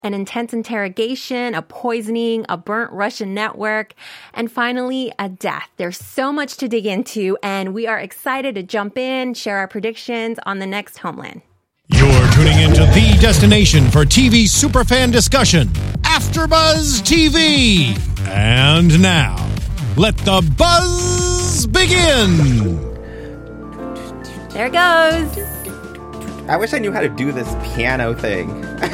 an intense interrogation, a poisoning, a burnt Russian network, and finally, a death. There's so much to dig into, and we are excited to jump in, share our predictions on the next Homeland. You're tuning into the destination for TV superfan discussion, AfterBuzz TV. And now, let the buzz begin. There it goes. I wish I knew how to do this piano thing.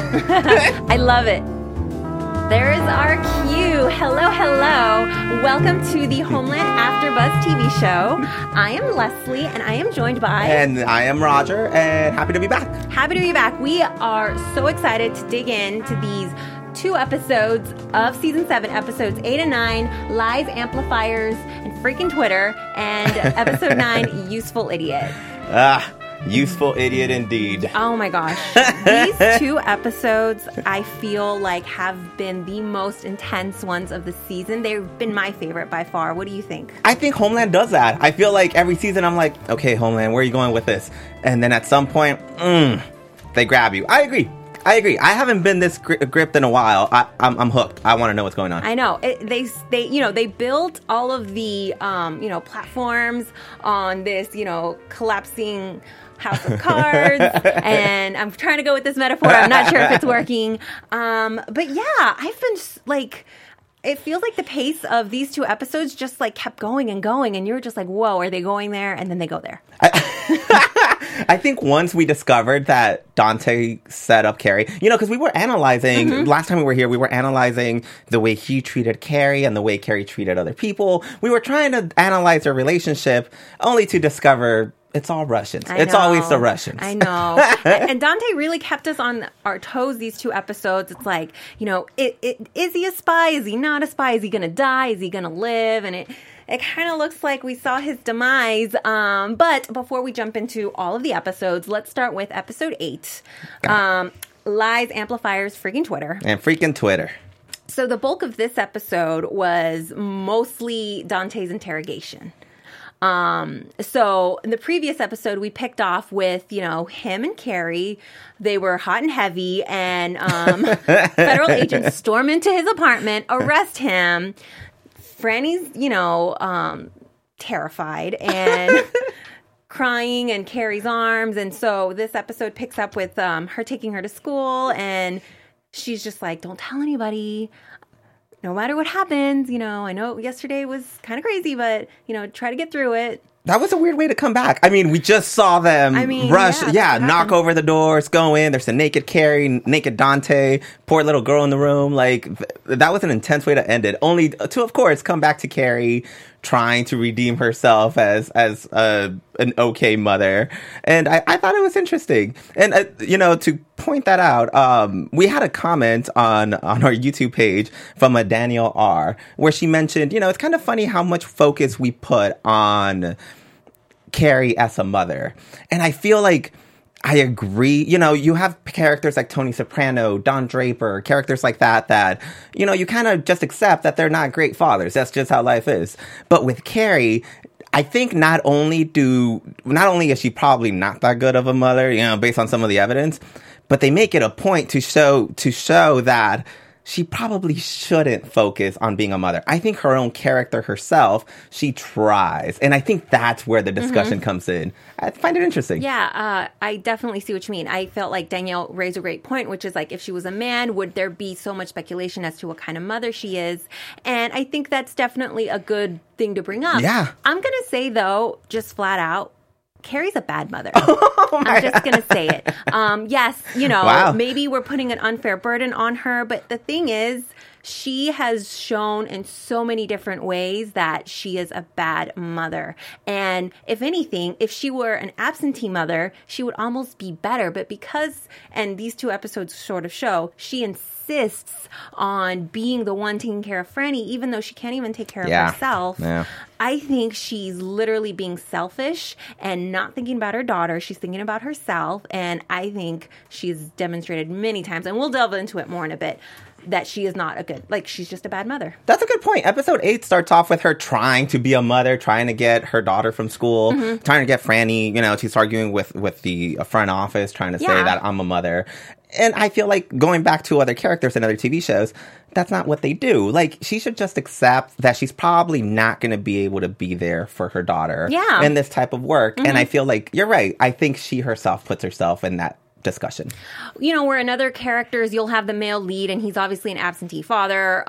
I love it. There's our cue. Hello, hello. Welcome to the Homeland AfterBuzz TV show. I am Leslie, and I am joined by... And I am Roger, and happy to be back. Happy to be back. We are so excited to dig into these 2 episodes of Season 7, Episodes 8 and 9, Lies, Amplifiers, and freaking Twitter, and Episode 9, Useful Idiot. Useful idiot indeed. Oh my gosh. These 2 episodes, I feel like, have been the most intense ones of the season. They've been my favorite by far. What do you think? I think Homeland does that. I feel like every season I'm like, okay, Homeland, where are you going with this? And then at some point, they grab you. I agree. I haven't been this gripped in a while. I'm hooked. I want to know what's going on. I know. They built all of the, platforms on this, collapsing house of cards. And I'm trying to go with this metaphor. I'm not sure if it's working. But yeah, I've been like... It feels like the pace of these 2 episodes just like kept going and going, and you're just like, whoa, are they going there? And then they go there. I think once we discovered that Dante set up Carrie, because we were analyzing, last time we were here, we were analyzing the way he treated Carrie and the way Carrie treated other people. We were trying to analyze their relationship only to discover it's all Russians. It's always the Russians. I know. and Dante really kept us on our toes these 2 episodes. It's like, is he a spy? Is he not a spy? Is he going to die? Is he going to live? And it kind of looks like we saw his demise. But before we jump into all of the episodes, let's start with episode 8. Lies, Amplifiers, Freaking Twitter. And freaking Twitter. So the bulk of this episode was mostly Dante's interrogation. So in the previous episode, we picked off with, him and Carrie. They were hot and heavy, and federal agents storm into his apartment, arrest him. Franny's, terrified and crying in Carrie's arms. And so this episode picks up with her taking her to school, and she's just like, don't tell anybody. No matter what happens, I know yesterday was kind of crazy, but, try to get through it. That was a weird way to come back. I mean, we just saw them rush. Yeah, knock over the doors, go in. There's a naked Carrie, naked Dante, poor little girl in the room. Like, that was an intense way to end it. Only to, of course, come back to Carrie trying to redeem herself as an okay mother. And I thought it was interesting. And, to point that out, we had a comment on our YouTube page from a Danielle R, where she mentioned, it's kind of funny how much focus we put on Carrie as a mother. And I feel like I agree. You have characters like Tony Soprano, Don Draper, characters like that, you kind of just accept that they're not great fathers. That's just how life is. But with Carrie, I think not only is she probably not that good of a mother, based on some of the evidence, but they make it a point to show that she probably shouldn't focus on being a mother. I think her own character herself, she tries. And I think that's where the discussion comes in. I find it interesting. Yeah, I definitely see what you mean. I felt like Danielle raised a great point, which is like, if she was a man, would there be so much speculation as to what kind of mother she is? And I think that's definitely a good thing to bring up. Yeah. I'm going to say, though, just flat out, Carrie's a bad mother. I'm just going to say it. Yes, wow. Maybe we're putting an unfair burden on her, but the thing is, she has shown in so many different ways that she is a bad mother. And if anything, if she were an absentee mother, she would almost be better. But because, and these 2 episodes sort of show, she insists on being the one taking care of Franny, even though she can't even take care of herself. Yeah. I think she's literally being selfish and not thinking about her daughter. She's thinking about herself. And I think she's demonstrated many times, and we'll delve into it more in a bit, that she is not a good, she's just a bad mother. That's a good point. Episode 8 starts off with her trying to be a mother, trying to get her daughter from school, trying to get Franny, she's arguing with the front office, trying to say that I'm a mother. And I feel like going back to other characters in other TV shows, that's not what they do. Like, she should just accept that she's probably not going to be able to be there for her daughter in this type of work. And I feel like, you're right. I think she herself puts herself in that discussion. You know, where in other characters, you'll have the male lead and he's obviously an absentee father,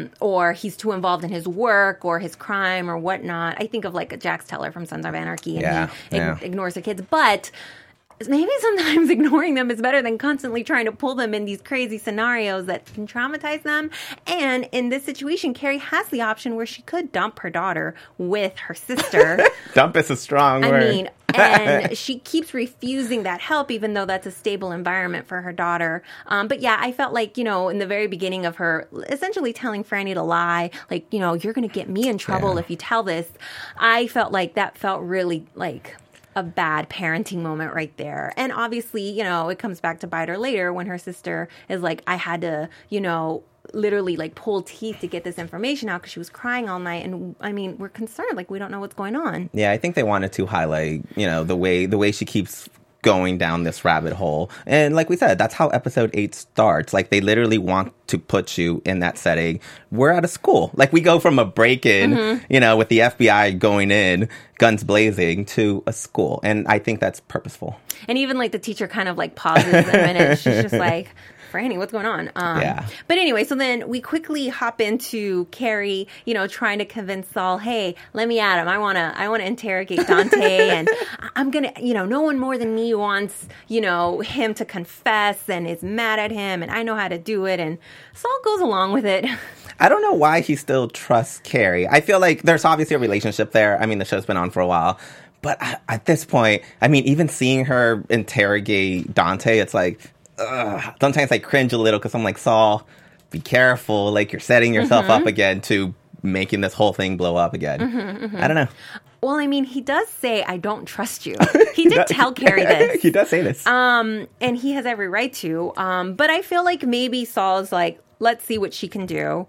or he's too involved in his work or his crime or whatnot. I think of like a Jax Teller from Sons of Anarchy, and he ignores the kids. But maybe sometimes ignoring them is better than constantly trying to pull them in these crazy scenarios that can traumatize them. And in this situation, Carrie has the option where she could dump her daughter with her sister. Dump is a strong word. I mean, and she keeps refusing that help, even though that's a stable environment for her daughter. But yeah, I felt like, you know, in the very beginning of her essentially telling Franny to lie, like, you know, you're going to get me in trouble if you tell this. I felt like that felt really like a bad parenting moment right there. And obviously, you know, it comes back to bite her later when her sister is like, I had to, you know, literally like pull teeth to get this information out because she was crying all night. And I mean, we're concerned, like we don't know what's going on. Yeah, I think they wanted to highlight, you know, the way she keeps going down this rabbit hole. And like we said, that's how episode 8 starts. Like, they literally want to put you in that setting. We're at a school. Like, we go from a break-in, you know, with the FBI going in, guns blazing, to a school. And I think that's purposeful. And even like the teacher kind of like pauses a minute. She's just like, Franny, what's going on? But anyway, so then we quickly hop into Carrie, you know, trying to convince Saul, hey, let me at him. I want to interrogate Dante, and I'm going to, you know, no one more than me wants, you know, him to confess and is mad at him, and I know how to do it. And Saul goes along with it. I don't know why he still trusts Carrie. I feel like there's obviously a relationship there. I mean, the show's been on for a while. But at this point, I mean, even seeing her interrogate Dante, it's like, sometimes I cringe a little because I'm like, Saul, be careful. Like, you're setting yourself up again to making this whole thing blow up again. I don't know. Well, I mean, he does say, I don't trust you. He did tell Carrie this. He does say this. And he has every right to. But I feel like maybe Saul's like, let's see what she can do.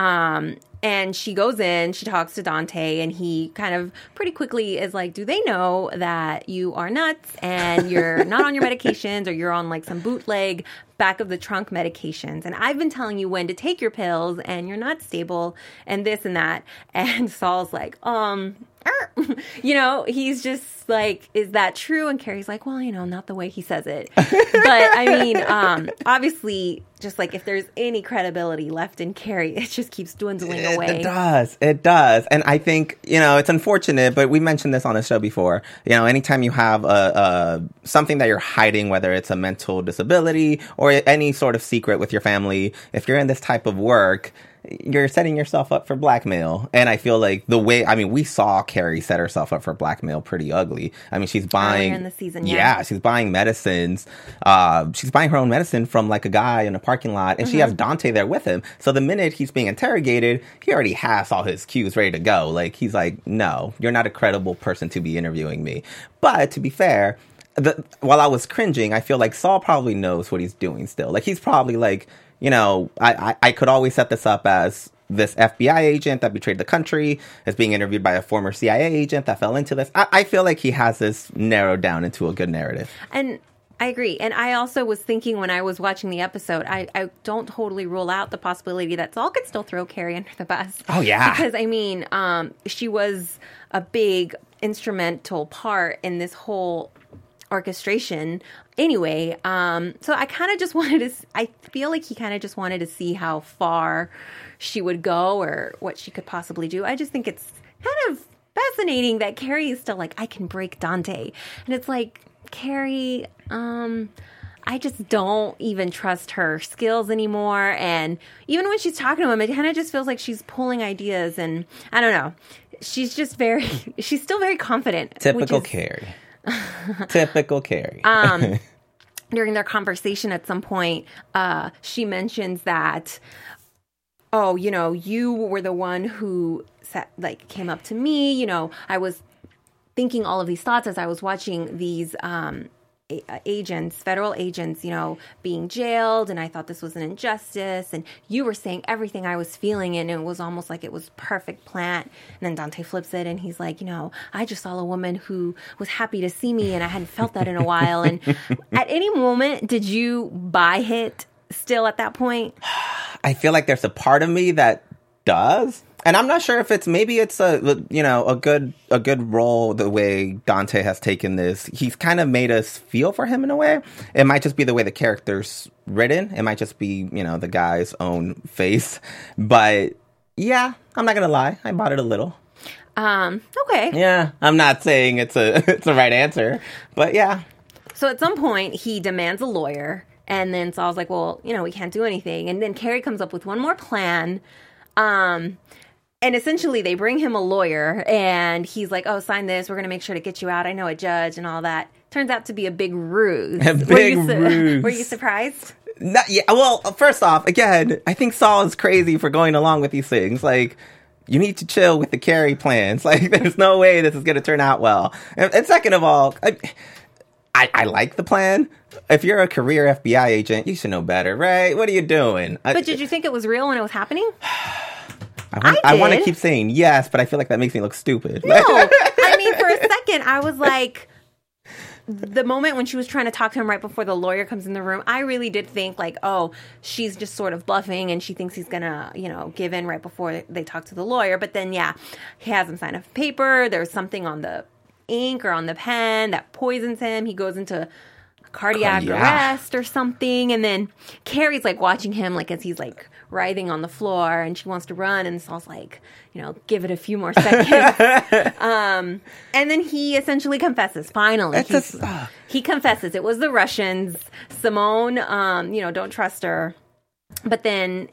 And she goes in, she talks to Dante, and he kind of pretty quickly is like, do they know that you are nuts and you're not on your medications, or you're on like some bootleg back of the trunk medications? And I've been telling you when to take your pills, and you're not stable, and this and that. And Saul's like, you know, he's just like, is that true? And Carrie's like, well, you know, not the way he says it. But I mean, obviously, just like if there's any credibility left in Carrie, it just keeps dwindling away. It does. And I think, you know, it's unfortunate, but we mentioned this on the show before. You know, anytime you have something that you're hiding, whether it's a mental disability or any sort of secret with your family, if you're in this type of work, you're setting yourself up for blackmail. And I feel like we saw Carrie set herself up for blackmail pretty ugly. I mean, she's buying in the season, she's buying medicines. She's buying her own medicine from like a guy in a parking lot, and she has Dante there with him. So the minute he's being interrogated, he already has all his cues ready to go. Like, he's like, no, you're not a credible person to be interviewing me. But to be fair, while I was cringing, I feel like Saul probably knows what he's doing still. Like, he's probably like, you know, I could always set this up as this FBI agent that betrayed the country is being interviewed by a former CIA agent that fell into this. I feel like he has this narrowed down into a good narrative. And I agree. And I also was thinking when I was watching the episode, I don't totally rule out the possibility that Saul could still throw Carrie under the bus. Oh, yeah. Because, I mean, she was a big instrumental part in this whole orchestration anyway. So I kind of just I feel like he kind of just wanted to see how far she would go or what she could possibly do. I just think it's kind of fascinating that Carrie is still like, I can break Dante. And it's like, Carrie, I just don't even trust her skills anymore. And even when she's talking to him, it kind of just feels like she's pulling ideas. And I don't know. She's just she's still very confident. Typical Carrie. Typical Carrie. During their conversation at some point, she mentions that, oh, you know, you were the one who came up to me. You know, I was thinking all of these thoughts as I was watching these federal agents, being jailed, and I thought this was an injustice, and you were saying everything I was feeling, and it was almost like it was perfect plan. And then Dante flips it, and he's like, I just saw a woman who was happy to see me, and I hadn't felt that in a while. And at any moment, did you buy it still at that point? I feel like there's a part of me that does. And I'm not sure if it's a good role the way Dante has taken this. He's kind of made us feel for him in a way. It might just be the way the character's written. It might just be, the guy's own face. But yeah, I'm not going to lie. I bought it a little. Okay. Yeah, I'm not saying it's a right answer, but yeah. So at some point he demands a lawyer, and then Saul's like, well, we can't do anything. And then Carrie comes up with one more plan. And essentially they bring him a lawyer, and he's like, oh, sign this. We're going to make sure to get you out. I know a judge and all that. Turns out to be a big ruse. Ruse. Were you surprised? Yeah. Well, first off, again, I think Saul is crazy for going along with these things. Like, you need to chill with the Carrie plans. Like, there's no way this is going to turn out well. And second of all, I like the plan. If you're a career FBI agent, you should know better, right? What are you doing? But did you think it was real when it was happening? I want to keep saying yes, but I feel like that makes me look stupid. No, I mean, for a second, I was like, the moment when she was trying to talk to him right before the lawyer comes in the room, I really did think like, oh, she's just sort of bluffing and she thinks he's going to, give in right before they talk to the lawyer. But then, yeah, he has him sign a paper. There's something on the ink or on the pen that poisons him. He goes into cardiac arrest or something. And then Carrie's like watching him like as he's like writhing on the floor, and she wants to run, and Saul's like, give it a few more seconds. And then he essentially confesses. Finally, he confesses. It was the Russians. Simone, don't trust her. But then,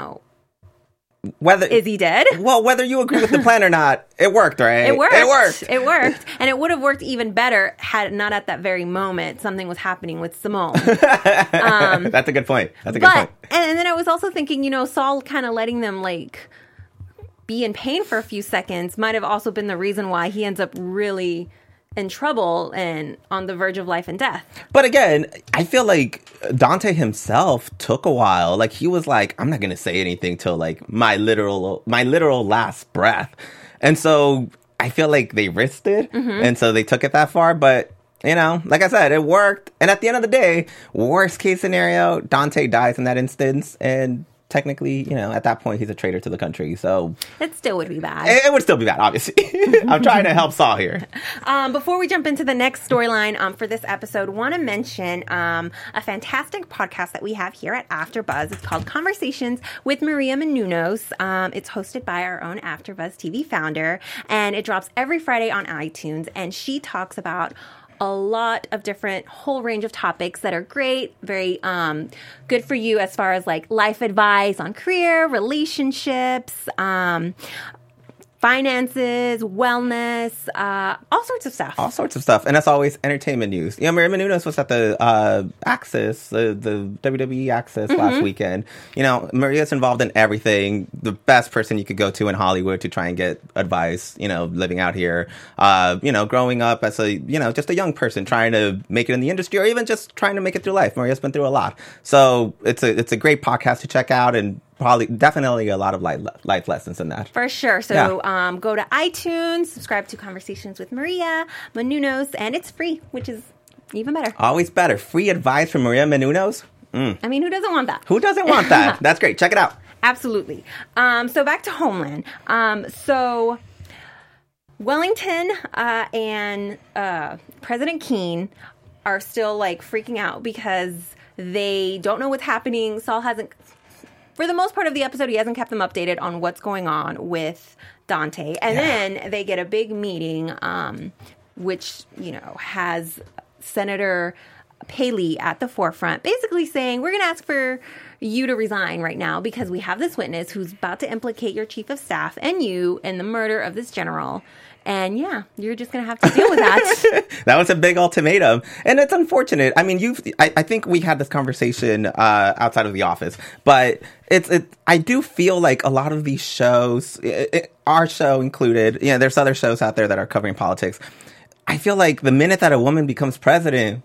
is he dead? Well, whether you agree with the plan or not, it worked, right? It worked. And it would have worked even better had not at that very moment something was happening with Simone. That's a good point. That's a good point. And then I was also thinking, Saul kind of letting them like be in pain for a few seconds might have also been the reason why he ends up really in trouble and on the verge of life and death. But again, I feel like Dante himself took a while. Like, he was like, I'm not going to say anything till like my literal last breath. And so I feel like they risked it. Mm-hmm. And so they took it that far. But, like I said, it worked. And at the end of the day, worst case scenario, Dante dies in that instance. And technically, at that point, he's a traitor to the country. So it still would be bad. It would still be bad, obviously. I'm trying to help Saul here. Before we jump into the next storyline for this episode, want to mention a fantastic podcast that we have here at AfterBuzz. It's called Conversations with Maria Menounos. It's hosted by our own AfterBuzz TV founder, and it drops every Friday on iTunes. And she talks about a lot of different whole range of topics that are great, very good for you as far as like life advice on career, relationships, finances, wellness, all sorts of stuff. All sorts of stuff. And as always, entertainment news. Maria Menounos was at the Access, the WWE Access last weekend. Maria's involved in everything. The best person you could go to in Hollywood to try and get advice, living out here, growing up as a, just a young person trying to make it in the industry or even just trying to make it through life. Maria's been through a lot. So it's a great podcast to check out, and definitely a lot of life lessons in that. For sure. So go to iTunes, subscribe to Conversations with Maria Menounos, and it's free, which is even better. Always better. Free advice from Maria Menounos. I mean, who doesn't want that? Who doesn't want that? That's great. Check it out. Absolutely. So back to Homeland. So Wellington and President Keene are still like freaking out because they don't know what's happening. Saul hasn't... For the most part of the episode, he hasn't kept them updated on what's going on with Dante. And then they get a big meeting, which, has Senator Paley at the forefront, basically saying, we're going to ask for you to resign right now because we have this witness who's about to implicate your chief of staff and you in the murder of this general. And you're just going to have to deal with that. That was a big ultimatum. And it's unfortunate. I mean, I think we had this conversation outside of the office, but I do feel like a lot of these shows, our show included, there's other shows out there that are covering politics. I feel like the minute that a woman becomes president,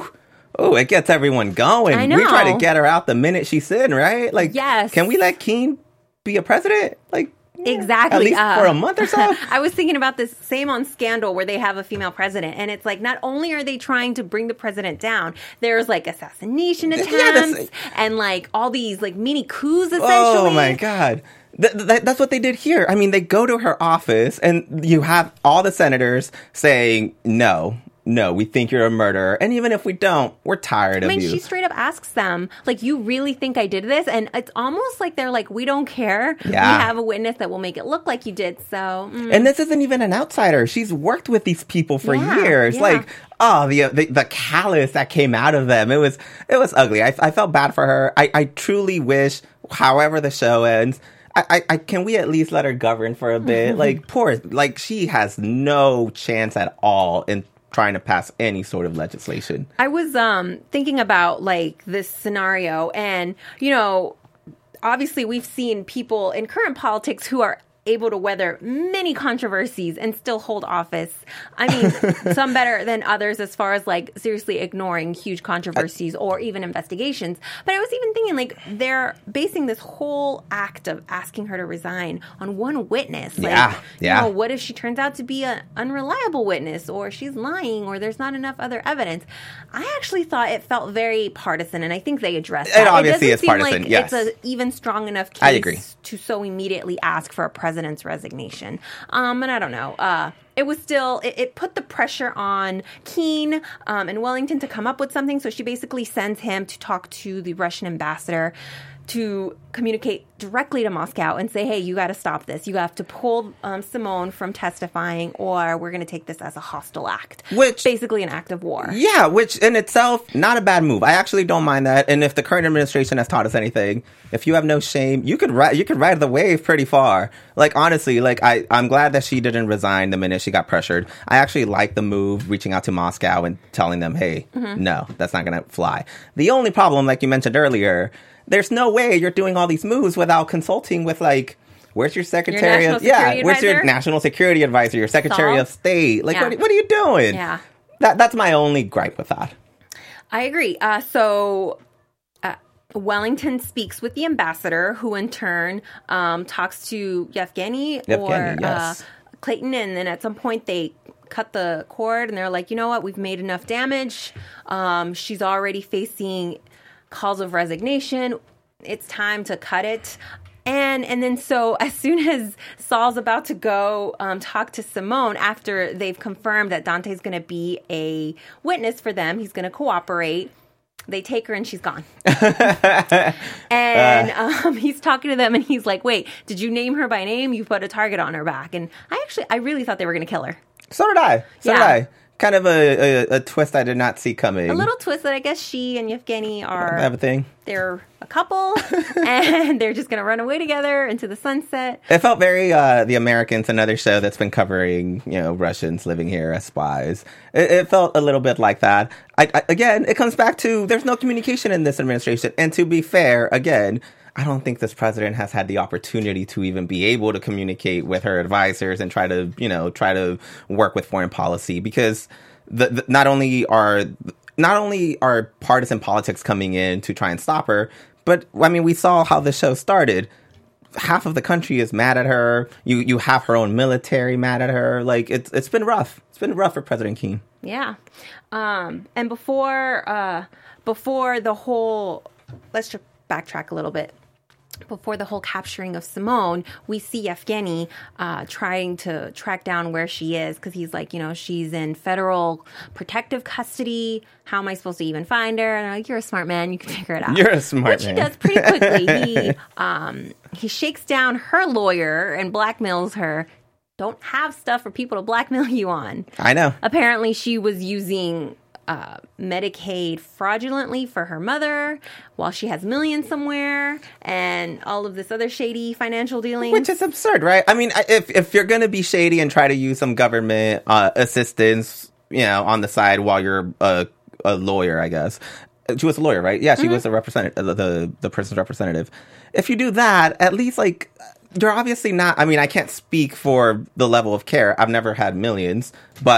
it gets everyone going. I know. We try to get her out the minute she's in, right? Like, yes. Can we let Keene be a president? Like, exactly. At least for a month or so. I was thinking about this same on Scandal where they have a female president. And it's like, not only are they trying to bring the president down, there's like assassination attempts and like all these like mini coups essentially. Oh my God. That's what they did here. I mean, they go to her office and you have all the senators saying, no, we think you're a murderer. And even if we don't, we're tired of you. She straight up asks them, like, you really think I did this? And it's almost like they're like, we don't care. Yeah. We have a witness that will make it look like you did. So, And this isn't even an outsider. She's worked with these people for years. Yeah. Like, the callous that came out of them. It was ugly. I felt bad for her. I truly wish, however the show ends, I can we at least let her govern for a bit? Like, she has no chance at all in trying to pass any sort of legislation. I was thinking about like this scenario, and obviously we've seen people in current politics who are able to weather many controversies and still hold office. I mean, some better than others as far as like seriously ignoring huge controversies or even investigations. But I was even thinking like they're basing this whole act of asking her to resign on one witness. Like, what if she turns out to be an unreliable witness, or she's lying, or there's not enough other evidence? I actually thought it felt very partisan, and I think they addressed that. It obviously is partisan, like yes. It's an even strong enough case I agree. to so immediately ask for a president's resignation. And I don't know. It was still, it put the pressure on Keene and Wellington to come up with something. So she basically sends him to talk to the Russian ambassador to communicate directly to Moscow and say, hey, you got to stop this. You have to pull Simone from testifying, or we're going to take this as a hostile act. Which basically an act of war. Yeah, which in itself, not a bad move. I actually don't mind that. And if the current administration has taught us anything, if you have no shame, you could ride the wave pretty far. Like, honestly, like I'm glad that she didn't resign the minute she got pressured. I actually like the move, reaching out to Moscow and telling them, hey, no, that's not going to fly. The only problem, like you mentioned earlier, there's no way you're doing all these moves without without like, where's your secretary of where's your national security advisor, your secretary of state? Like, what are you doing? Yeah, that's my only gripe with that. I agree. So Wellington speaks with the ambassador, who in turn talks to Yevgeny or Clayton, and then at some point they cut the cord and they're like, you know what, we've made enough damage. She's already facing calls of resignation. It's time to cut it. And then so as soon as Saul's about to go talk to Simone after they've confirmed that Dante's going to be a witness for them, he's going to cooperate, they take her and she's gone. And he's talking to them and he's like, wait, did you name her by name? You put a target on her back. And I really thought they were going to kill her. So did I. Kind of a twist I did not see coming. A little twist that I guess she and Yevgeny are... have a thing. They're a couple, and they're just going to run away together into the sunset. It felt very The Americans, another show that's been covering, Russians living here as spies. It felt a little bit like that. Again, it comes back to there's no communication in this administration. And to be fair, again, I don't think this president has had the opportunity to even be able to communicate with her advisors and try to work with foreign policy, because not only are partisan politics coming in to try and stop her, but I mean, we saw how the show started. Half of the country is mad at her. You have her own military mad at her. Like, it's been rough. It's been rough for President Keene. Yeah. And before the whole, let's just backtrack a little bit. Before the whole capturing of Simone, we see Yevgeny trying to track down where she is, because he's like, she's in federal protective custody. How am I supposed to even find her? And I'm like, you're a smart man. You can figure it out. You're a smart man. Which he does pretty quickly. He shakes down her lawyer and blackmails her. Don't have stuff for people to blackmail you on. I know. Apparently, she was using Medicaid fraudulently for her mother while she has millions somewhere, and all of this other shady financial dealings. Which is absurd, right? I mean, if you're going to be shady and try to use some government assistance, on the side while you're a lawyer, I guess. She was a lawyer, right? Yeah, she was the representative, the person's representative. If you do that, at least, like, you're obviously not... I mean, I can't speak for the level of care. I've never had millions, but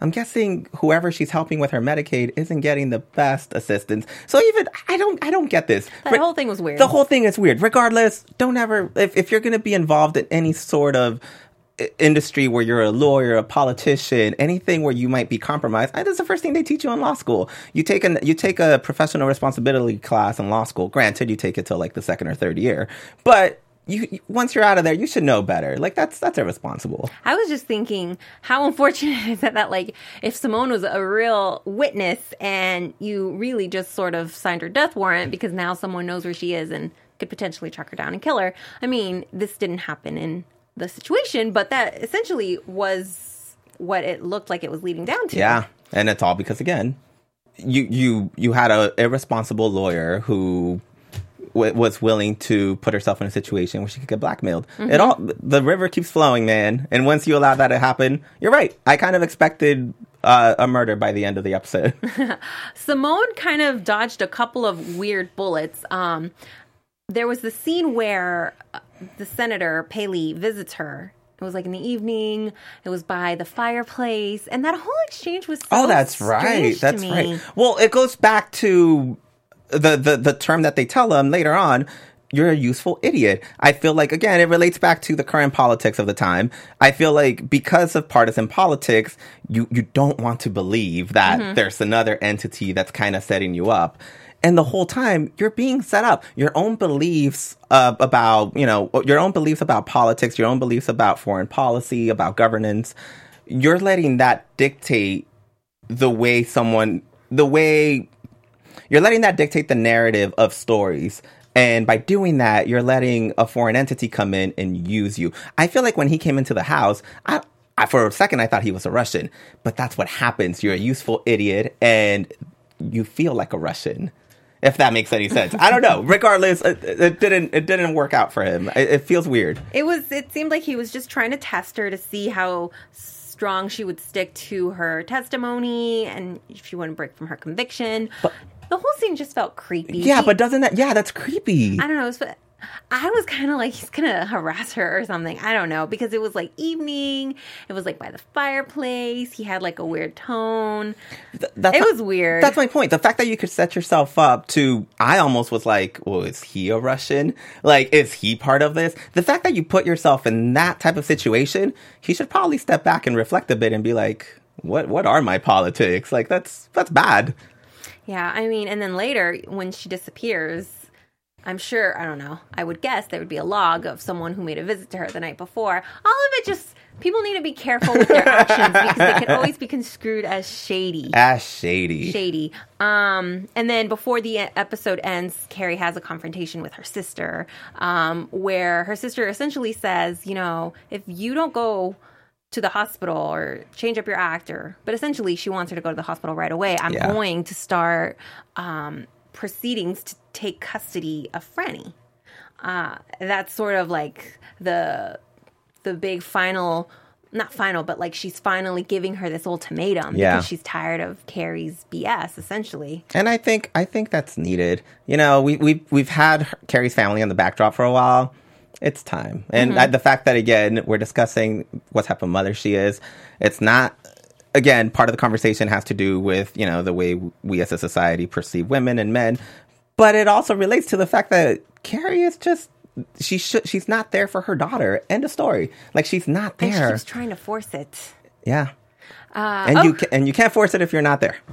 I'm guessing whoever she's helping with her Medicaid isn't getting the best assistance. So even, I don't get this. That whole thing was weird. The whole thing is weird. Regardless, don't ever, if you're going to be involved in any sort of industry where you're a lawyer, a politician, anything where you might be compromised, that's the first thing they teach you in law school. You take a professional responsibility class in law school. Granted, you take it till like the second or third year, but you once you're out of there, you should know better. Like that's irresponsible. I was just thinking, how unfortunate is that like if Simone was a real witness and you really just sort of signed her death warrant because now someone knows where she is and could potentially track her down and kill her. I mean, this didn't happen in the situation, but that essentially was what it looked like it was leading down to. Yeah, and it's all because again, you had a irresponsible lawyer who was willing to put herself in a situation where she could get blackmailed. The river keeps flowing, man. And once you allow that to happen, you're right. I kind of expected a murder by the end of the episode. Simone kind of dodged a couple of weird bullets. There was the scene where the senator, Paley, visits her. It was like in the evening. It was by the fireplace. And that whole exchange was so that's right. That's me. Right. Well, it goes back to the term that they tell them later on. You're a useful idiot. I feel like, again, it relates back to the current politics of the time. I feel like because of partisan politics, you don't want to believe that there's another entity that's kind of setting you up. And the whole time, you're being set up. Your own beliefs about politics, your own beliefs about foreign policy, about governance, you're letting that dictate you're letting that dictate the narrative of stories. And by doing that, you're letting a foreign entity come in and use you. I feel like when he came into the house, I for a second, I thought he was a Russian. But that's what happens. You're a useful idiot, and you feel like a Russian. If that makes any sense. I don't know. Regardless, it didn't work out for him. It feels weird. It seemed like he was just trying to test her to see how strong she would stick to her testimony and if she wouldn't break from her conviction. But the whole scene just felt creepy. Yeah, but that's creepy. I don't know. I was kind of like, he's going to harass her or something. I don't know. Because it was like evening. It was like by the fireplace. He had like a weird tone. It was weird. That's my point. The fact that you could set yourself up to, I almost was like, well, is he a Russian? Like, is he part of this? The fact that you put yourself in that type of situation, he should probably step back and reflect a bit and be like, what are my politics? Like, that's bad. Yeah, I mean, and then later when she disappears, I'm sure, I don't know, I would guess there would be a log of someone who made a visit to her the night before. All of it just, people need to be careful with their actions because they can always be construed as shady. Shady. And then before the episode ends, Carrie has a confrontation with her sister, where her sister essentially says, you know, if you don't go to the hospital or change up your act, but essentially she wants her to go to the hospital right away, I'm going to start proceedings to take custody of Franny. That's sort of like the big not final, but like she's finally giving her this ultimatum because she's tired of Carrie's BS, essentially. And I think that's needed. You know, we've had Carrie's family on the backdrop for a while. It's time. And the fact that, again, we're discussing what type of mother she is, it's not, again, part of the conversation has to do with, you know, the way we as a society perceive women and men. But it also relates to the fact that Carrie is just, she's not there for her daughter. End of story. Like, she's not there. And she keeps trying to force it. Yeah. And you can't force it if you're not there.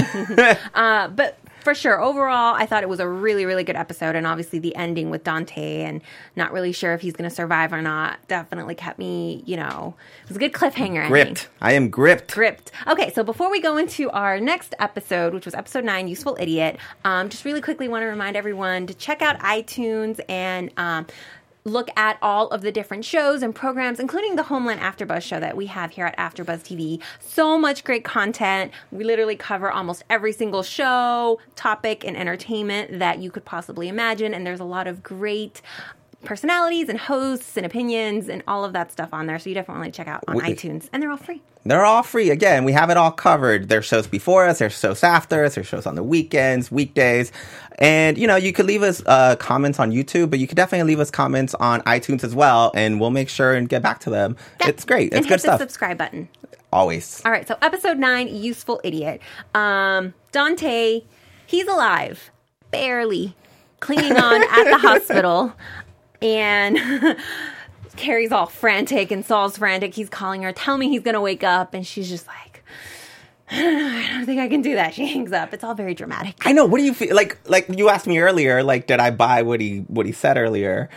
But for sure, overall, I thought it was a really, really good episode. And obviously the ending with Dante and not really sure if he's going to survive or not definitely kept me, you know, it was a good cliffhanger. Gripped. I am gripped. Okay, so before we go into our next episode, which was episode 9, Useful Idiot, just really quickly want to remind everyone to check out iTunes and look at all of the different shows and programs, including the Homeland AfterBuzz show that we have here at AfterBuzz TV. So much great content. We literally cover almost every single show, topic, and entertainment that you could possibly imagine. And there's a lot of great personalities and hosts and opinions and all of that stuff on there. So you definitely want to check out on iTunes. And they're all free. They're all free. Again, we have it all covered. There's shows before us. There's shows after us. There's shows on the weekends, weekdays. And, you know, you could leave us comments on YouTube, but you could definitely leave us comments on iTunes as well. And we'll make sure and get back to them. It's great. It's good stuff. And hit the subscribe button. Always. All right, so episode 9, Useful Idiot. Dante, he's alive. Barely. Clinging on at the hospital. And Carrie's all frantic and Saul's frantic. He's calling her, tell me he's going to wake up. And she's just like, I don't think I can do that. She hangs up. It's all very dramatic. I know. What do you feel? Like you asked me earlier, like, did I buy what he said earlier?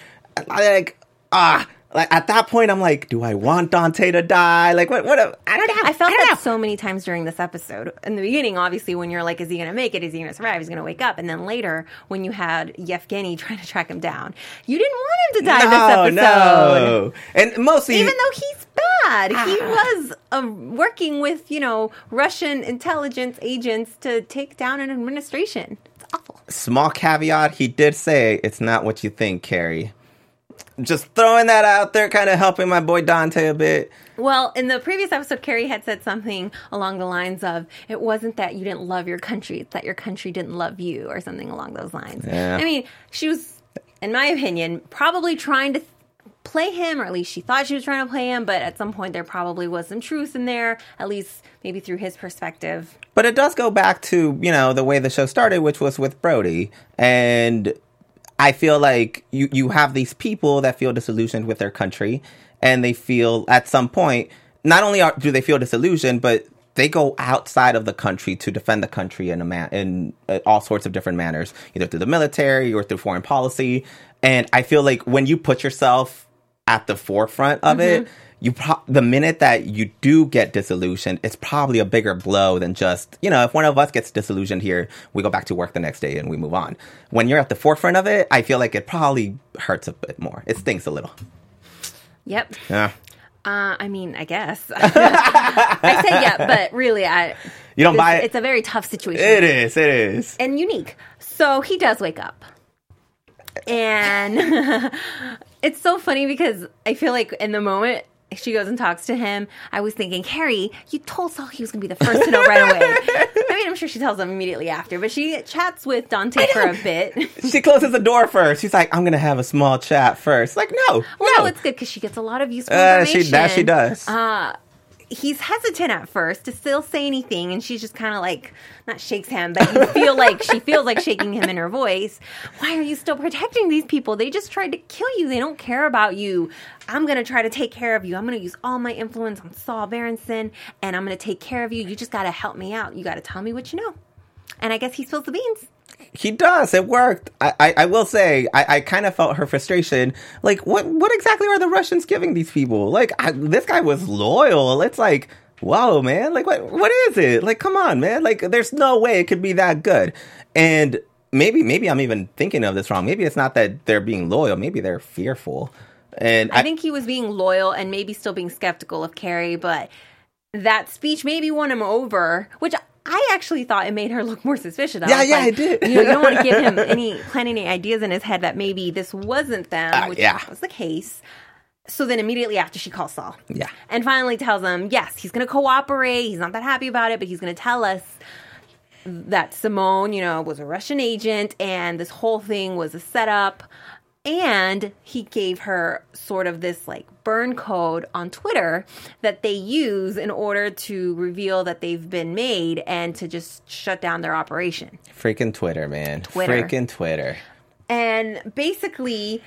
Like, at that point, I'm like, do I want Dante to die? Like, what I don't know. I felt that so many times during this episode. In the beginning, obviously, when you're like, is he going to make it? Is he going to survive? Is he going to wake up? And then later, when you had Yevgeny trying to track him down, you didn't want him to die this episode. No. And mostly... Even though he's bad. He was working with, Russian intelligence agents to take down an administration. It's awful. Small caveat, he did say, it's not what you think, Carrie. Just throwing that out there, kind of helping my boy Dante a bit. Well, in the previous episode, Carrie had said something along the lines of, it wasn't that you didn't love your country, it's that your country didn't love you, or something along those lines. Yeah. I mean, she was, in my opinion, probably trying to play him, or at least she thought she was trying to play him, but at some point there probably was some truth in there, at least maybe through his perspective. But it does go back to, the way the show started, which was with Brody. And I feel like you have these people that feel disillusioned with their country, and they feel at some point, not only do they feel disillusioned, but they go outside of the country to defend the country in all sorts of different manners, either through the military or through foreign policy. And I feel like when you put yourself at the forefront of it, the minute that you do get disillusioned, it's probably a bigger blow than just, if one of us gets disillusioned here, we go back to work the next day and we move on. When you're at the forefront of it, I feel like it probably hurts a bit more. It stings a little. Yep. Yeah. I mean, I guess. I say yeah, but really, you don't buy it? It's a very tough situation. It is. And unique. So he does wake up. And it's so funny because I feel like in the moment she goes and talks to him, I was thinking, Carrie, you told Saul he was going to be the first to know right away. I mean, I'm sure she tells him immediately after, but she chats with Dante for a bit. She closes the door first. She's like, I'm going to have a small chat first. Like, no. No, it's good because she gets a lot of useful information. She does. He's hesitant at first to still say anything, and she's just kind of like, not shakes him, but you feel like she feels like shaking him in her voice. Why are you still protecting these people? They just tried to kill you. They don't care about you. I'm going to try to take care of you. I'm going to use all my influence on Saul Berenson, and I'm going to take care of you. You just got to help me out. You got to tell me what you know. And I guess he spills the beans. He does. It worked. I will say, I kind of felt her frustration. Like, what exactly are the Russians giving these people? Like, this guy was loyal. It's like, whoa, man. Like, what is it? Like, come on, man. Like, there's no way it could be that good. And maybe I'm even thinking of this wrong. Maybe it's not that they're being loyal. Maybe they're fearful. And I think he was being loyal and maybe still being skeptical of Carrie, but that speech maybe won him over, which I actually thought it made her look more suspicious. I did. You don't want to give him plant any ideas in his head that maybe this wasn't them, which was the case. So then immediately after, she calls Saul. Yeah. And finally tells him, yes, he's going to cooperate. He's not that happy about it, but he's going to tell us that Simone, was a Russian agent and this whole thing was a setup. And he gave her sort of this burn code on Twitter that they use in order to reveal that they've been made and to just shut down their operation. Freaking Twitter, man. Freaking Twitter. And basically,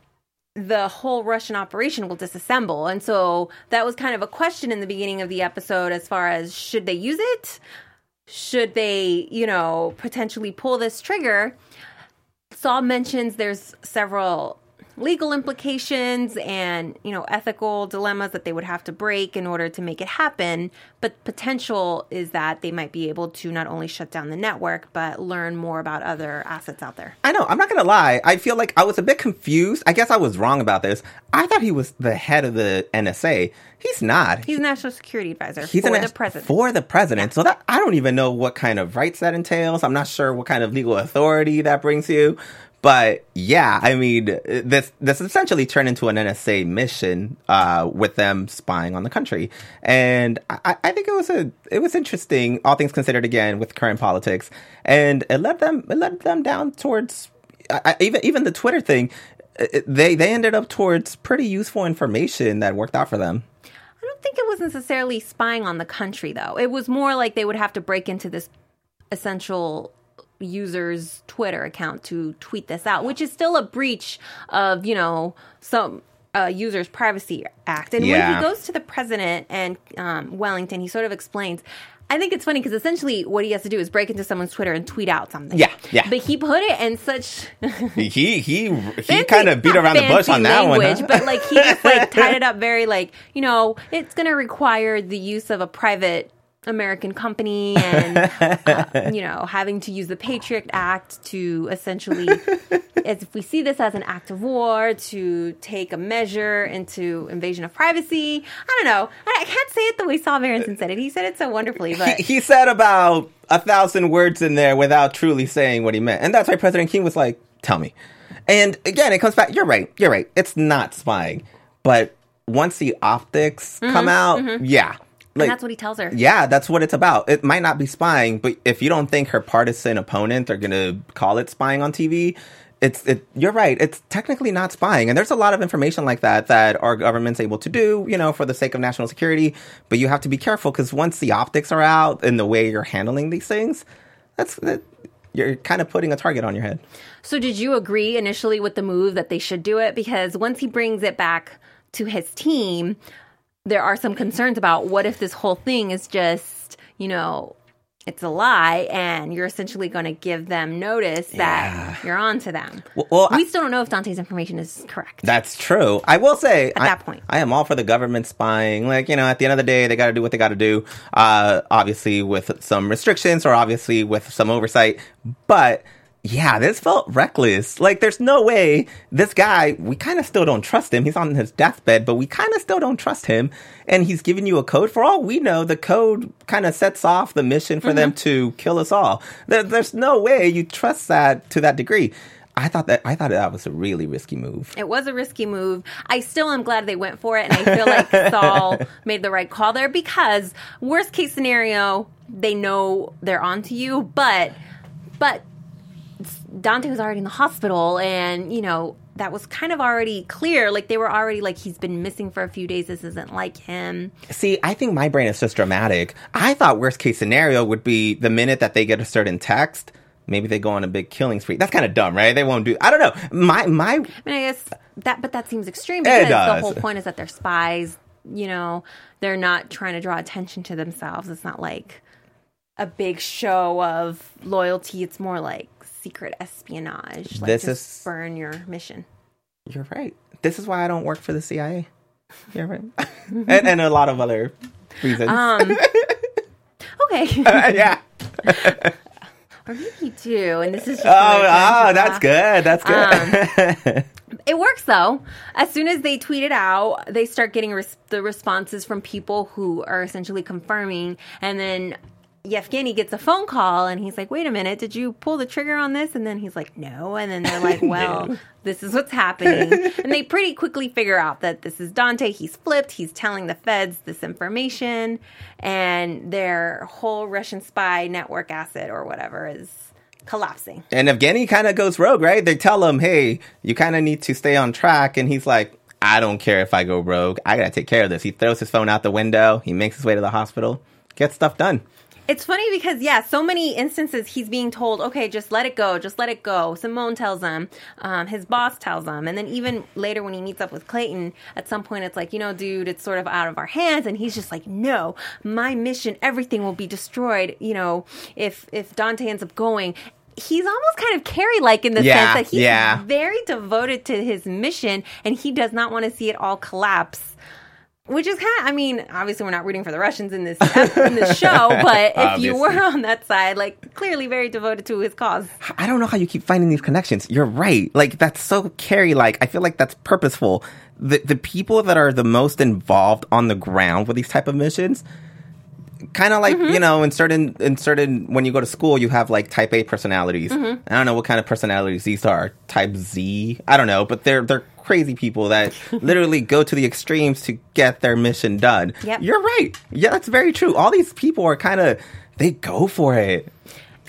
the whole Russian operation will disassemble. And so that was kind of a question in the beginning of the episode as far as should they use it? Should they, potentially pull this trigger? Saul mentions there's several legal implications and, ethical dilemmas that they would have to break in order to make it happen. But potential is that they might be able to not only shut down the network, but learn more about other assets out there. I know. I'm not going to lie. I feel like I was a bit confused. I guess I was wrong about this. I thought he was the head of the NSA. He's not. He's National Security Advisor for the president. For the president. Yeah. So that I don't even know what kind of rights that entails. I'm not sure what kind of legal authority that brings you. But yeah, I mean, this essentially turned into an NSA mission with them spying on the country, and I think it was interesting, all things considered. Again, with current politics, and it led them down towards even the Twitter thing. They ended up towards pretty useful information that worked out for them. think it was necessarily spying on the country, though. It was more like they would have to break into this essential user's Twitter account to tweet this out, which is still a breach of, some user's privacy act. And when he goes to the president and Wellington, he sort of explains. I think it's funny because essentially what he has to do is break into someone's Twitter and tweet out something. Yeah. But he put it in such he kind of beat around the bush on that language, one. Huh? But he just tied it up very it's going to require the use of a private American company and having to use the Patriot Act to essentially, as if we see this as an act of war, to take a measure into invasion of privacy. I don't know. I can't say it the way Saul Berenson said it. He said it so wonderfully, but he said about 1,000 words in there without truly saying what he meant, and that's why President King was like, "Tell me." And again, it comes back. You're right. It's not spying, but once the optics come out, yeah. And that's what he tells her. Yeah, that's what it's about. It might not be spying, but if you don't think her partisan opponent are going to call it spying on TV, you're right. It's technically not spying. And there's a lot of information like that our government's able to do, for the sake of national security. But you have to be careful because once the optics are out and the way you're handling these things, you're kind of putting a target on your head. So did you agree initially with the move that they should do it? Because once he brings it back to his team, there are some concerns about what if this whole thing is just, it's a lie and you're essentially going to give them notice that you're on to them. Well, we still don't know if Dante's information is correct. That's true. I will say, at that point, I am all for the government spying. At the end of the day, they got to do what they got to do, obviously with some restrictions or obviously with some oversight. But yeah, this felt reckless. There's no way this guy, we kind of still don't trust him. He's on his deathbed, but we kind of still don't trust him. And he's giving you a code. For all we know, the code kind of sets off the mission for them to kill us all. There's no way you trust that to that degree. I thought that was a really risky move. It was a risky move. I still am glad they went for it. And I feel like Saul made the right call there because worst case scenario, they know they're onto you, but Dante was already in the hospital and, that was kind of already clear. They were already he's been missing for a few days. This isn't like him. See, I think my brain is just dramatic. I thought worst case scenario would be the minute that they get a certain text, maybe they go on a big killing spree. That's kind of dumb, right? They won't do, I don't know. I guess that seems extreme because the whole point is that they're spies. They're not trying to draw attention to themselves. It's not like a big show of loyalty. It's more like secret espionage. Burn your mission. You're right. This is why I don't work for the CIA. You're right. and a lot of other reasons. Okay. Yeah. Or maybe you do, and this is just that's good. That's good. It works, though. As soon as they tweet it out, they start getting the responses from people who are essentially confirming, and then Yevgeny gets a phone call and he's like, wait a minute, did you pull the trigger on this? And then he's like, no. And then they're like, well, this is what's happening. And they pretty quickly figure out that this is Dante. He's flipped. He's telling the feds this information. And their whole Russian spy network asset or whatever is collapsing. And Evgeny kind of goes rogue, right? They tell him, hey, you kind of need to stay on track. And he's like, I don't care if I go rogue. I got to take care of this. He throws his phone out the window. He makes his way to the hospital, gets stuff done. It's funny because, so many instances he's being told, okay, just let it go, just let it go. Simone tells him, his boss tells him. And then even later when he meets up with Clayton, at some point it's like, dude, it's sort of out of our hands. And he's just like, no, my mission, everything will be destroyed, if Dante ends up going. He's almost kind of Carrie-like in the sense that he's very devoted to his mission and he does not want to see it all collapse. Which is obviously we're not rooting for the Russians in this show, but if you were on that side, clearly very devoted to his cause. I don't know how you keep finding these connections. You're right. that's so Carrie-like. I feel like that's purposeful. The people that are the most involved on the ground with these type of missions, kind of in certain, when you go to school, you have type A personalities. I don't know what kind of personalities these are. Type Z? I don't know, but they're crazy people that literally go to the extremes to get their mission done. Yep. You're right. Yeah, that's very true. All these people are they go for it.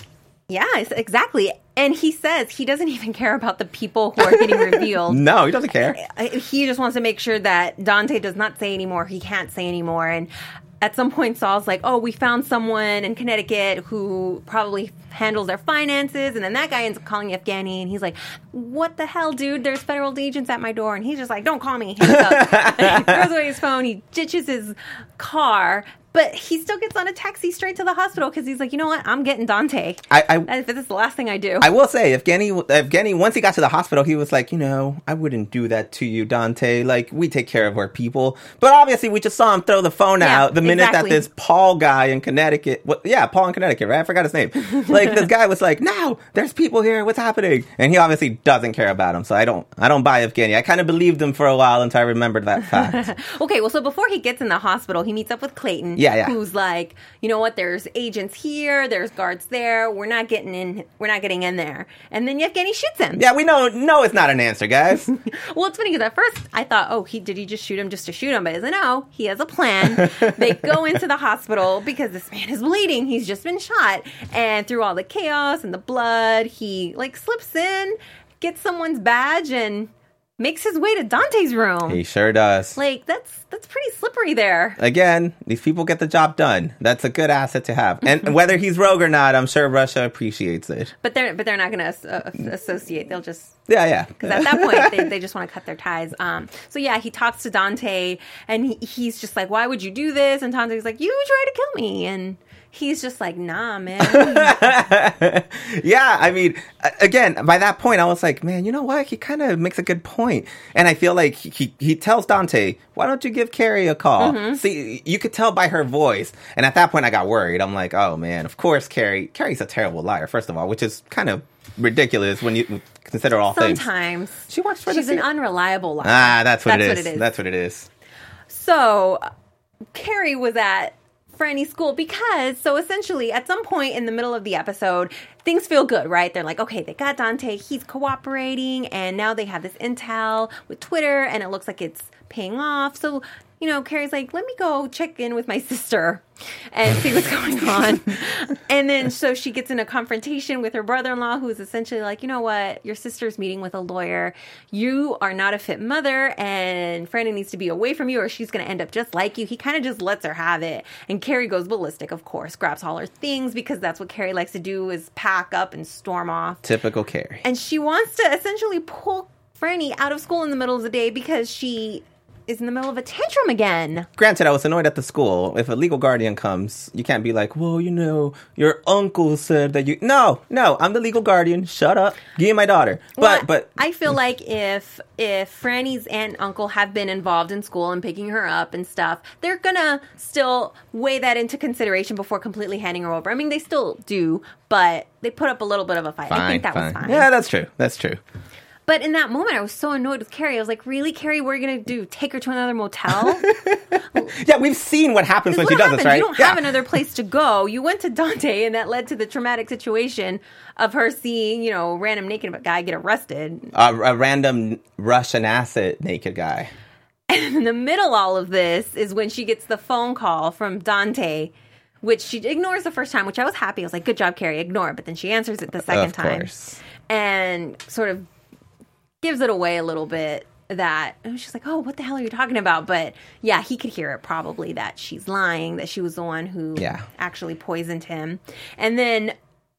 Yeah, exactly. And he says he doesn't even care about the people who are getting revealed. No, he doesn't care. He just wants to make sure that Dante does not say anymore. He can't say anymore. And at some point, Saul's like, oh, we found someone in Connecticut who probably handles their finances. And then that guy ends up calling Yevgeny. And he's like, what the hell, dude? There's federal agents at my door. And he's just like, don't call me. Hangs up. He throws away his phone. He ditches his car. But he still gets on a taxi straight to the hospital because he's like, you know what? I'm getting Dante. This is the last thing I do. I will say, Evgeny, once he got to the hospital, he was like, I wouldn't do that to you, Dante. Like, we take care of our people. But obviously, we just saw him throw the phone out the minute that this Paul guy in Connecticut, Paul in Connecticut, right? I forgot his name. Like, this guy was like, no, there's people here. What's happening? And he obviously doesn't care about him. So I don't buy Evgeny. I kind of believed him for a while until I remembered that fact. Okay, well, so before he gets in the hospital, he meets up with Clayton. Yeah. Who's like, you know what? There's agents here. There's guards there. We're not getting in there. And then Yevgeny shoots him. Yeah, we know. No, it's not an answer, guys. Well, it's funny because at first I thought, did he just shoot him just to shoot him? But no, he has a plan. They go into the hospital because this man is bleeding. He's just been shot. And through all the chaos and the blood, he slips in, gets someone's badge, and makes his way to Dante's room. He sure does. That's pretty slippery there. Again, these people get the job done. That's a good asset to have. And whether he's rogue or not, I'm sure Russia appreciates it. But they're not going to associate. They'll just... Yeah. Because at that point, they just want to cut their ties. So yeah, he talks to Dante, and he's just like, why would you do this? And Dante's like, you tried to kill me. And he's just like, nah, man. Yeah, I mean, again, by that point, I was like, man, you know what? He kind of makes a good point. And I feel like he tells Dante, why don't you give Carrie a call? Mm-hmm. See, you could tell by her voice. And at that point, I got worried. I'm like, oh, man, of course, Carrie's a terrible liar, first of all, which is kind of ridiculous when you consider all things. Sometimes. She works for She's an unreliable liar. That's what it is. That's what it is. So, Carrie was at Franny's school because, so essentially, at some point in the middle of the episode, things feel good, right? They're like, okay, they got Dante, he's cooperating, and now they have this intel with Twitter, and it looks like it's paying off. So, Carrie's like, let me go check in with my sister and see what's going on. And then so she gets in a confrontation with her brother-in-law, who's essentially like, you know what? Your sister's meeting with a lawyer. You are not a fit mother, and Franny needs to be away from you or she's going to end up just like you. He kind of just lets her have it. And Carrie goes ballistic, of course, grabs all her things because that's what Carrie likes to do, is pack up and storm off. Typical Carrie. And she wants to essentially pull Franny out of school in the middle of the day because she is in the middle of a tantrum again. Granted, I was annoyed at the school. If a legal guardian comes, you can't be like, well, your uncle said that you... No, I'm the legal guardian. Shut up. Give me my daughter. But I feel like if Franny's aunt and uncle have been involved in school and picking her up and stuff, they're gonna still weigh that into consideration before completely handing her over. I mean, they still do, but they put up a little bit of a fight. I think that was fine. Yeah, that's true. But in that moment, I was so annoyed with Carrie. I was like, really, Carrie, what are you going to do? Take her to another motel? Yeah, we've seen what happens when she does this, right? You don't have another place to go. You went to Dante, and that led to the traumatic situation of her seeing, a random naked guy get arrested. A random Russian asset naked guy. And in the middle of all of this is when she gets the phone call from Dante, which she ignores the first time, which I was happy. I was like, good job, Carrie, ignore it. But then she answers it the second time. Of course. And sort of gives it away a little bit that she's like, oh, what the hell are you talking about? But yeah, he could hear it probably that she's lying, that she was the one who actually poisoned him. And then,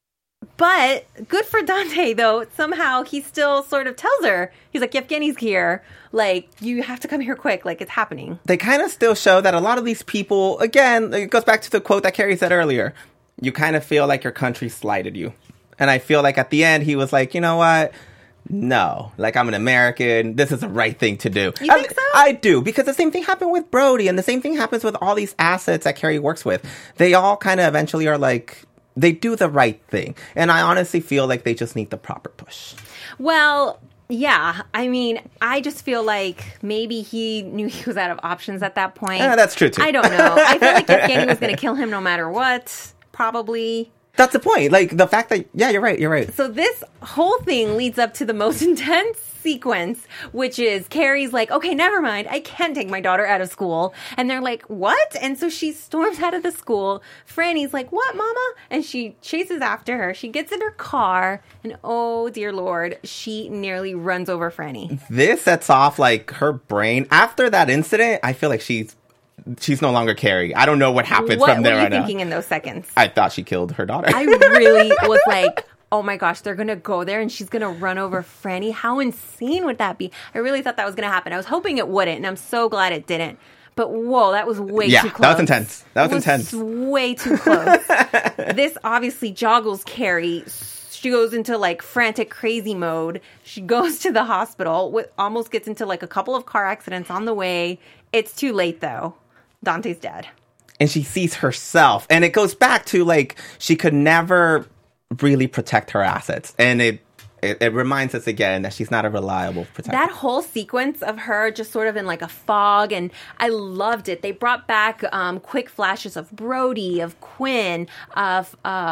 but good for Dante, though. Somehow he still sort of tells her, he's like, Yevgeny's here. Like, you have to come here quick. Like, it's happening. They kind of still show that a lot of these people, again, it goes back to the quote that Carrie said earlier. You kind of feel like your country slighted you. And I feel like at the end, he was like, you know what? No, like, I'm an American. This is the right thing to do. You think so? I do, because the same thing happened with Brody, and the same thing happens with all these assets that Carrie works with. They all kind of eventually are like, they do the right thing. And I honestly feel like they just need the proper push. Well, yeah. I mean, I just feel like maybe he knew he was out of options at that point. That's true, too. I don't know. I feel like Yevgeny was going to kill him no matter what, probably. That's the point. Like, the fact that, yeah, you're right. So this whole thing leads up to the most intense sequence, which is Carrie's like, okay, never mind. I can't take my daughter out of school. And they're like, what? And so she storms out of the school. Franny's like, what, mama? And she chases after her. She gets in her car and oh, dear Lord, she nearly runs over Franny. This sets off like her brain. After that incident, I feel like she's no longer Carrie. I don't know what happens from there on out. What were you thinking in those seconds? I thought she killed her daughter. I really was like, oh my gosh, they're going to go there and she's going to run over Franny. How insane would that be? I really thought that was going to happen. I was hoping it wouldn't, and I'm so glad it didn't. But whoa, that was way too close. That was intense. That was intense. Way too close. This obviously joggles Carrie. She goes into like frantic crazy mode. She goes to the hospital, almost gets into like a couple of car accidents on the way. It's too late though. Dante's dead. And she sees herself. And it goes back to like she could never really protect her assets. And it reminds us again that she's not a reliable protector. That whole sequence of her just sort of in like a fog, and I loved it. They brought back quick flashes of Brody, of Quinn, of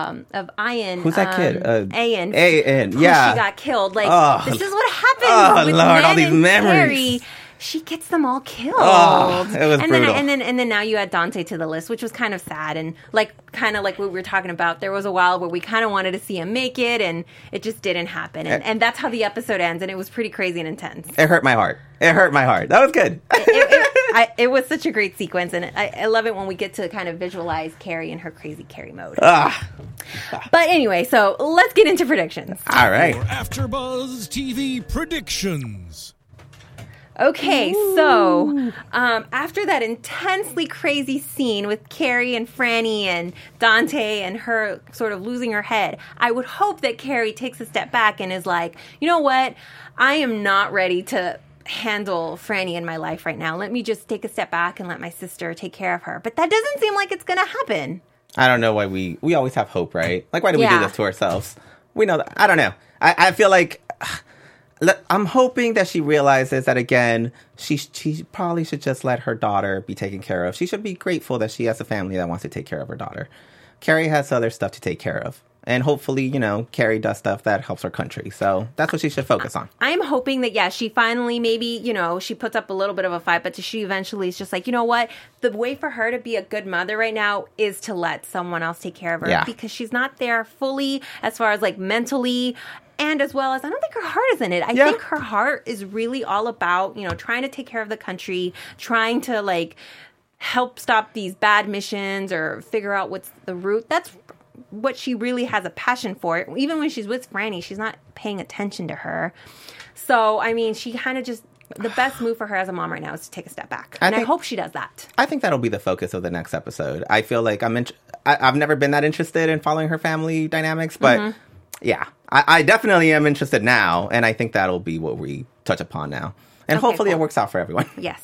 Ian. Who's that kid? Ian. Yeah. She got killed. Like, this is what happens with Lord, Ned all these and memories. Carrie. She gets them all killed. Oh, it was brutal. And then now you add Dante to the list, which was kind of sad. And kind of like what we were talking about, there was a while where we kind of wanted to see him make it, and it just didn't happen. And that's how the episode ends, and it was pretty crazy and intense. It hurt my heart. That was good. It was such a great sequence, and I love it when we get to kind of visualize Carrie in her crazy Carrie mode. But anyway, so let's get into predictions. All right. AfterBuzz TV predictions. Okay, so after that intensely crazy scene with Carrie and Franny and Dante and her sort of losing her head, I would hope that Carrie takes a step back and is like, you know what? I am not ready to handle Franny in my life right now. Let me just take a step back and let my sister take care of her. But that doesn't seem like it's going to happen. I don't know why we always have hope, right? Like, why do we do this to ourselves? We know that. I don't know. I feel like... I'm hoping that she realizes that, again, she probably should just let her daughter be taken care of. She should be grateful that she has a family that wants to take care of her daughter. Carrie has other stuff to take care of. And hopefully, Carrie does stuff that helps her country. So that's what she should focus on. I'm hoping that, she finally maybe, she puts up a little bit of a fight, but she eventually is just like, you know what? The way for her to be a good mother right now is to let someone else take care of her because she's not there fully as far as like mentally. And as well as, I don't think her heart is in it. I think her heart is really all about, trying to take care of the country, trying to like help stop these bad missions or figure out what's the root. That's what she really has a passion for. Even when she's with Franny, she's not paying attention to her. So, I mean, she kind of just, the best move for her as a mom right now is to take a step back. I hope she does that. I think that'll be the focus of the next episode. I feel like I've never been that interested in following her family dynamics, but yeah, I definitely am interested now. And I think that'll be what we touch upon now. And hopefully it works out for everyone. Yes.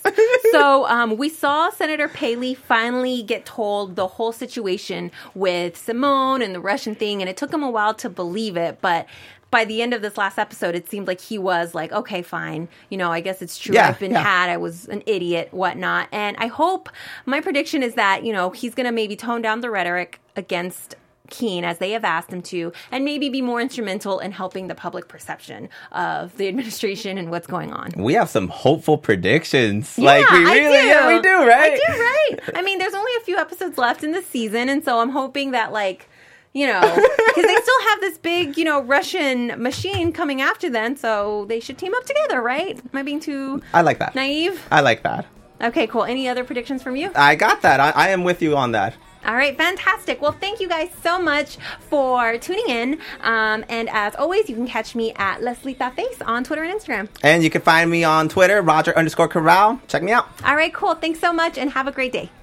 So we saw Senator Paley finally get told the whole situation with Simone and the Russian thing, and it took him a while to believe it, but by the end of this last episode, it seemed like he was like, okay, fine. I guess it's true. I've been had. I was an idiot, whatnot. And I hope, my prediction is that, he's going to maybe tone down the rhetoric against Keene as they have asked him to, and maybe be more instrumental in helping the public perception of the administration and what's going on. We have some hopeful predictions. Yeah, we do, right? I do, right? I mean, there's only a few episodes left in the season, and so I'm hoping that, like, because they still have this big, Russian machine coming after them, so they should team up together, right? Am I being too I like that. Naive? I like that. Okay, cool. Any other predictions from you? I got that. I am with you on that. All right, fantastic. Well, thank you guys so much for tuning in. And as always, you can catch me at LeslieTaFace on Twitter and Instagram. And you can find me on Twitter, Roger_Corral. Check me out. All right, cool. Thanks so much and have a great day.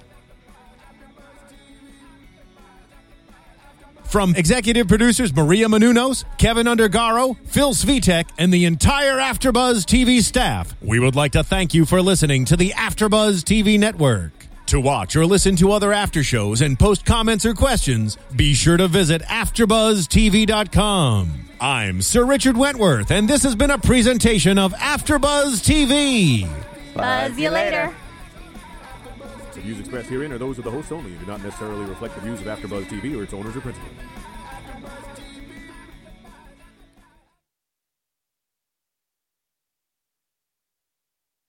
From executive producers Maria Menounos, Kevin Undergaro, Phil Svitek, and the entire AfterBuzz TV staff, we would like to thank you for listening to the AfterBuzz TV network. To watch or listen to other after shows and post comments or questions, be sure to visit AfterBuzzTV.com. I'm Sir Richard Wentworth, and this has been a presentation of AfterBuzz TV. Buzz you later. The views expressed herein are those of the hosts only and do not necessarily reflect the views of AfterBuzz TV or its owners or principals.